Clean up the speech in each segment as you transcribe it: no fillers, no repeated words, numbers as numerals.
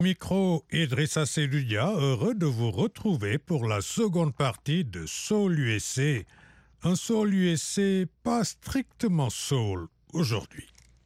Micro Idrissa Seloudia, heureux de vous retrouver pour la seconde partie de Soul USA. Un Soul USA pas strictement soul aujourd'hui.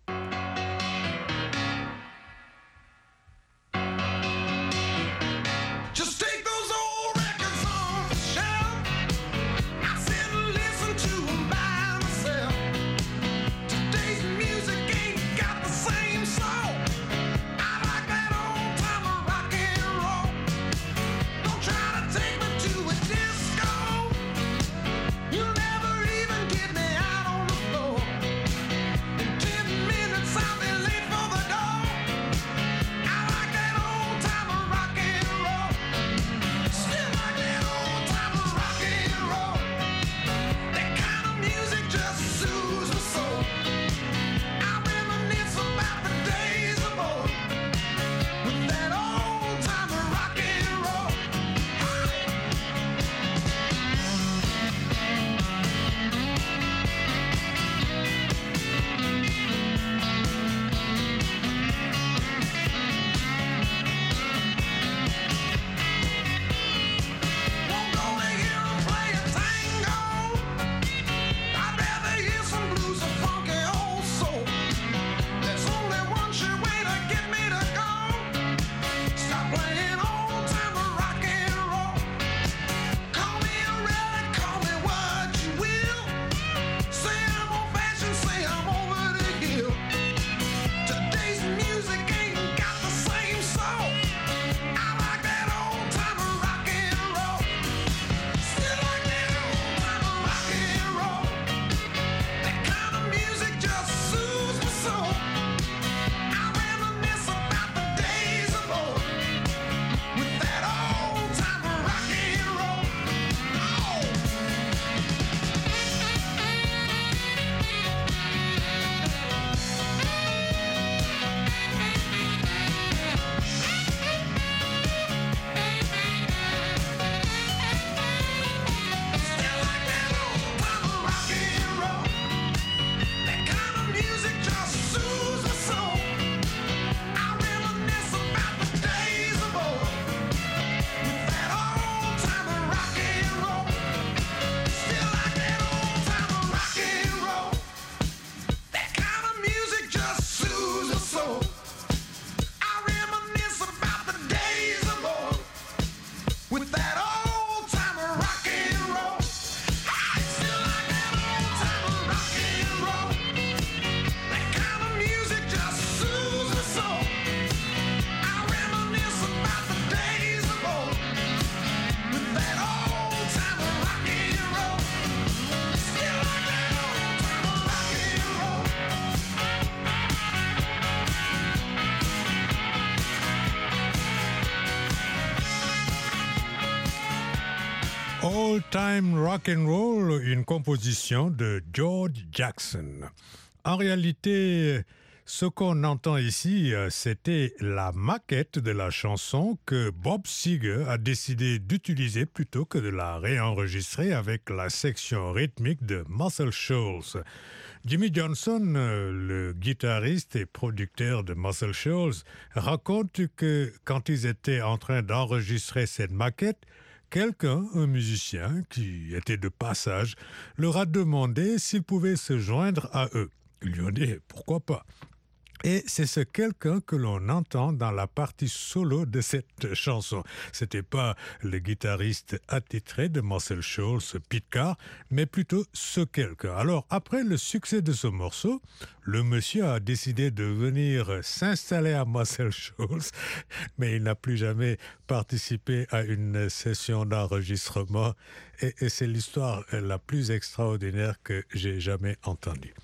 All Time Rock and Roll, une composition de George Jackson. En réalité, ce qu'on entend ici, c'était la maquette de la chanson que Bob Seger a décidé d'utiliser plutôt que de la réenregistrer avec la section rythmique de Muscle Shoals. Jimmy Johnson, le guitariste et producteur de Muscle Shoals, raconte que quand ils étaient en train d'enregistrer cette maquette, quelqu'un, un musicien qui était de passage, leur a demandé s'ils pouvaient se joindre à eux. Ils lui ont dit « pourquoi pas ?» Et c'est ce quelqu'un que l'on entend dans la partie solo de cette chanson. C'était pas le guitariste attitré de Muscle Shoals, Pete Carr, mais plutôt ce quelqu'un. Alors, après le succès de ce morceau, le monsieur a décidé de venir s'installer à Muscle Shoals, mais il n'a plus jamais participé à une session d'enregistrement. Et c'est l'histoire la plus extraordinaire que j'ai jamais entendue.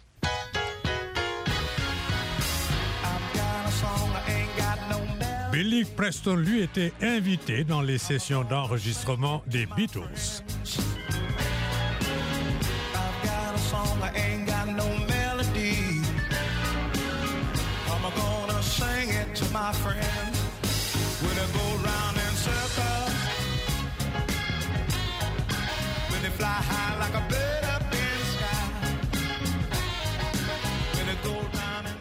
Billy Preston, lui, était invité dans les sessions d'enregistrement des Beatles.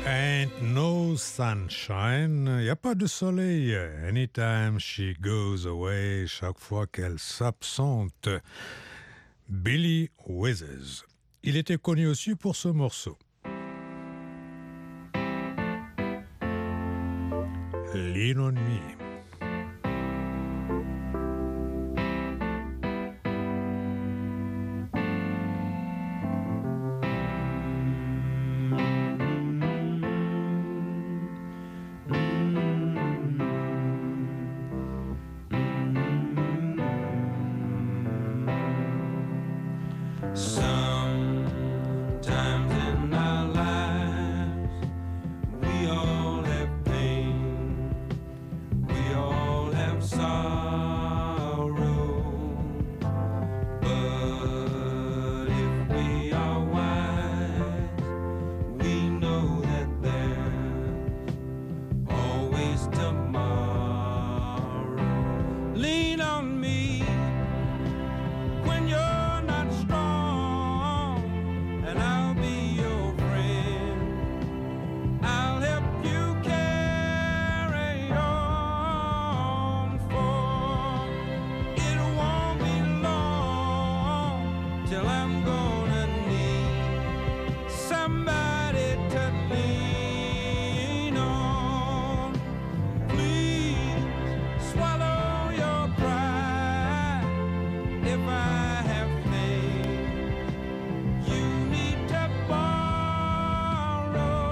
Ain't no sunshine, y a pas de soleil. Anytime she goes away, chaque fois qu'elle s'absente. Billy Withers. Il était connu aussi pour ce morceau. Lean on Me. Sometimes in our lives, we all have pain, we all have sorrow. But if we are wise, we know that there's always tomorrow. Lean on me when you're not strong, and I'll be your friend. I'll help you carry on, for it won't be long till I'm gonna need somebody to lean on. Please swallow your pride if I have faith. You need to borrow,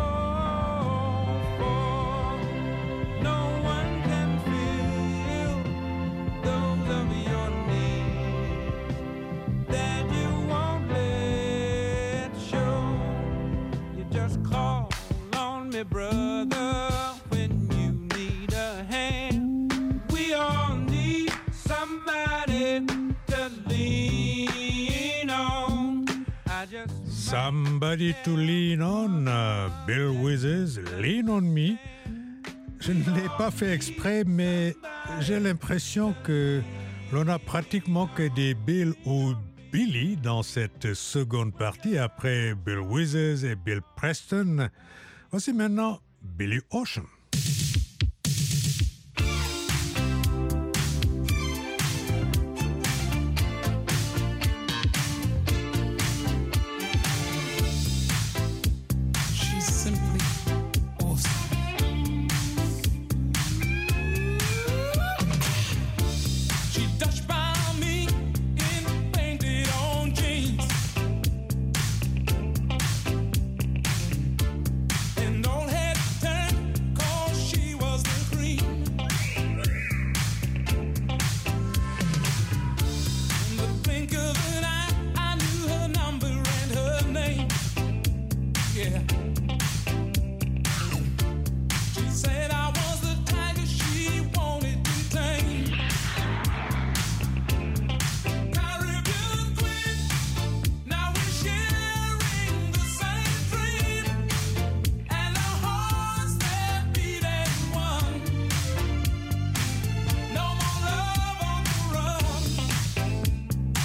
for no one can fill those of your needs that you won't let show. You just call on me, brother, when you need a hand. We all need somebody to lean on. I just Somebody to lean on, Bill Withers, Lean on Me. Je ne l'ai pas fait exprès, mais j'ai l'impression que l'on a pratiquement que des Bill ou Billy dans cette seconde partie après Bill Withers et Bill Preston. Voici maintenant Billy Ocean. She's simply awesome. She touched by me in painted on jeans, and old head turned 'cause she was the cream. In the blink of an eye, I knew her number and her name. Yeah. She said I was the tiger she wanted to tame. Caribbean queen, now we're sharing the same dream, and our hearts that beat as one. No more love on the run.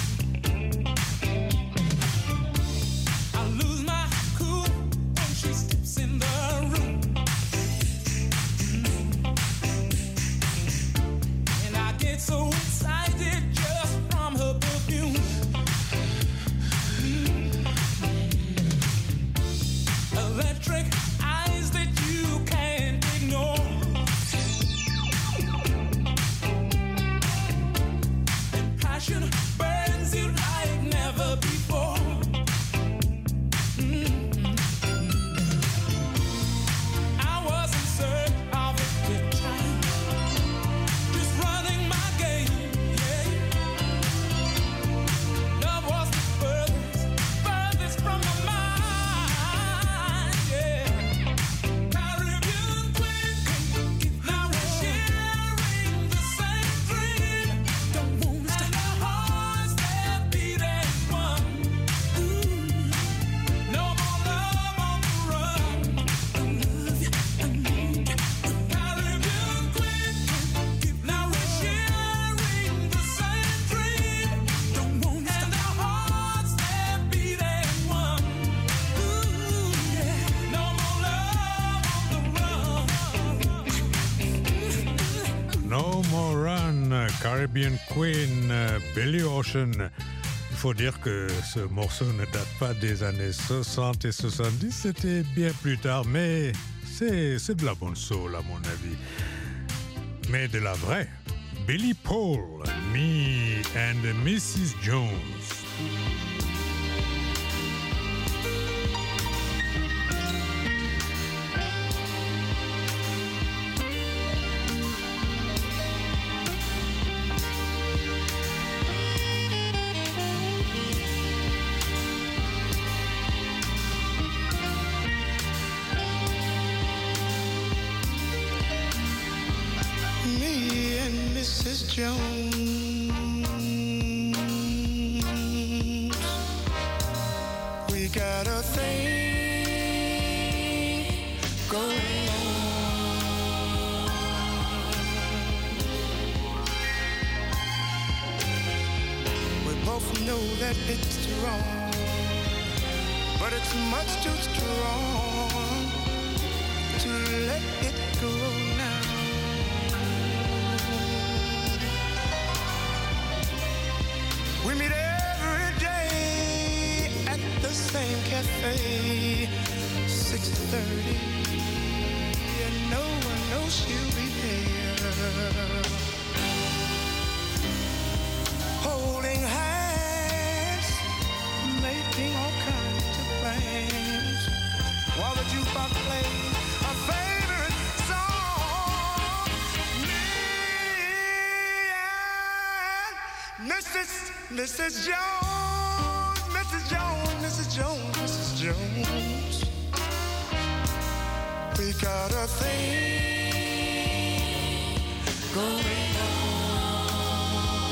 I lose my cool when she's Caribbean Queen, Billy Ocean. Il faut dire que ce morceau ne date pas des années 60 et 70, c'était bien plus tard, mais c'est de la bonne soul à mon avis. Mais de la vraie. Billy Paul, Me and Mrs. Jones. Me and Mrs. Jones, we got a thing going on. We both know that it's wrong, but it's much too strong to let it go now. We meet every day at the same cafe, 6:30, and no one knows she'll be there. Holding hands, making all kinds of plans, while the jukebox plays our favorite song. Me and Mrs. Jones, Mrs. Jones, Mrs. Jones, Mrs. Jones. We got a thing going on.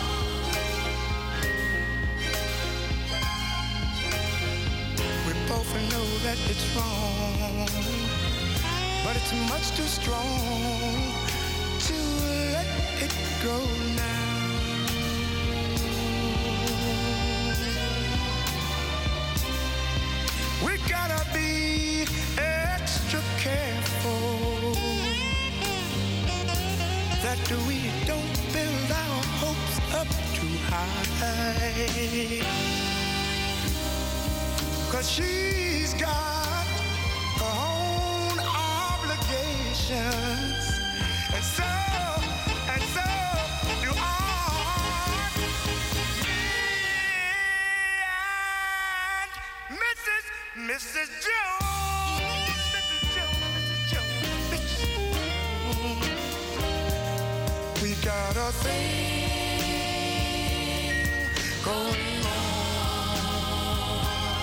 We both know that it's wrong, but it's much too strong to let it go now. We gotta be extra careful that we don't build our hopes up too high. 'Cause she's got her own obligations, and so do I. Me and Mrs. Jones, Mrs. Jones, Mrs. Jones, Mrs. Jones. We got a thing going on.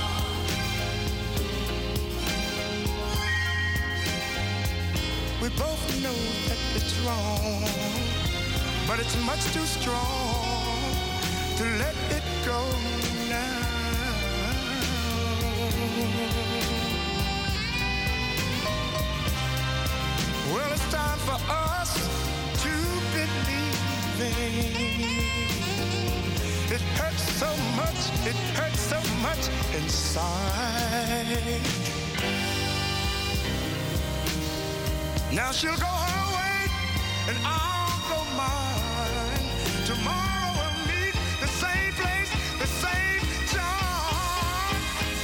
We both know that it's wrong, but it's much too strong to let it go now. Well, it's time for us to believe it hurts so much inside. Now she'll go her way and I'll go mine. Tomorrow we'll meet the same place, the same time.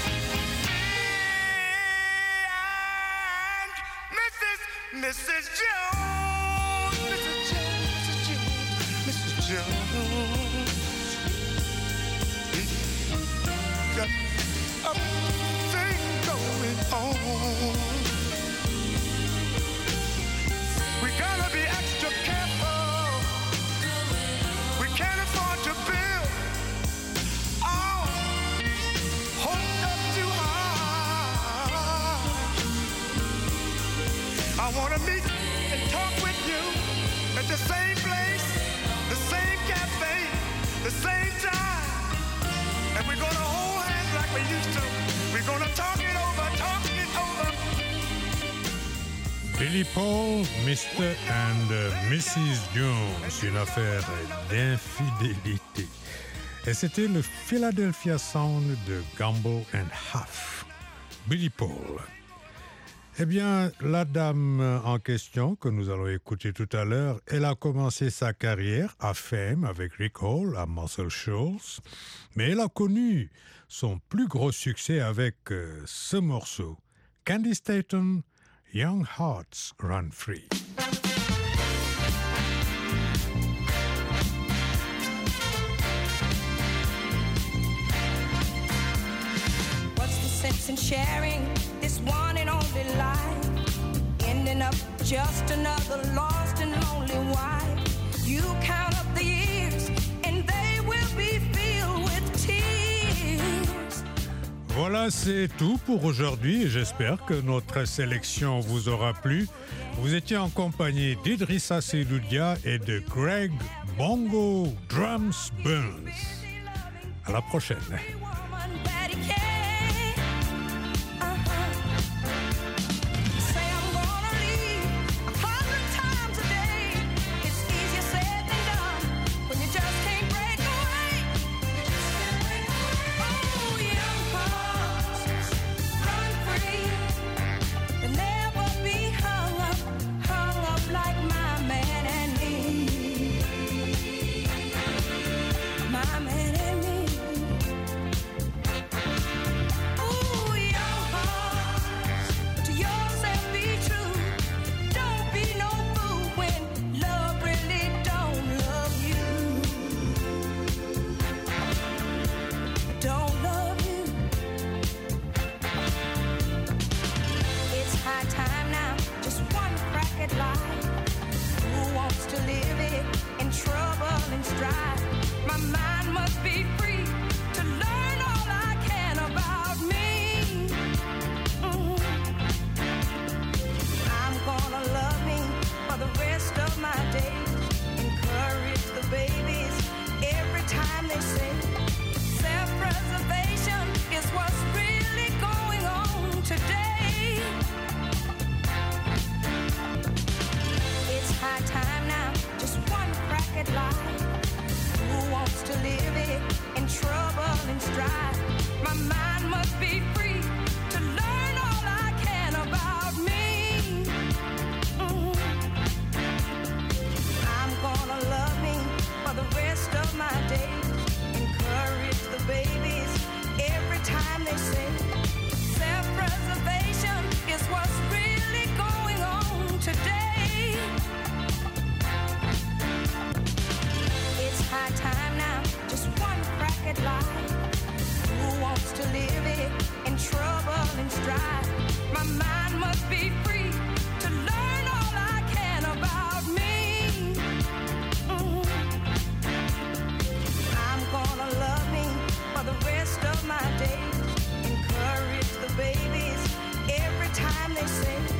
And Mrs. Jones, Mrs. Jones, Mrs. Jones, we got a thing going on. We gotta be extra careful. We can't afford to build our hopes up too high. I wanna meet and talk with you at the same place, the same cafe, the same time. And we're gonna hold hands like we used to. We're gonna talk it over. Billy Paul, Mr. and Mrs. Jones, une affaire d'infidélité. Et c'était le Philadelphia Sound de Gamble and Huff. Billy Paul. Eh bien, la dame en question que nous allons écouter tout à l'heure, elle a commencé sa carrière à Fame avec Rick Hall à Muscle Shoals, mais elle a connu son plus gros succès avec ce morceau, Candy Staton, Young Hearts Run Free. What's the sense in sharing this one and only life? Ending up just another lost and lonely wife. You count up the years and they will be filled with tears. Voilà, c'est tout pour aujourd'hui. J'espère que notre sélection vous aura plu. Vous étiez en compagnie d'Idrissa Seydoudia et de Greg Bongo Drums Burns. À la prochaine. My days, encourage the babies every time they say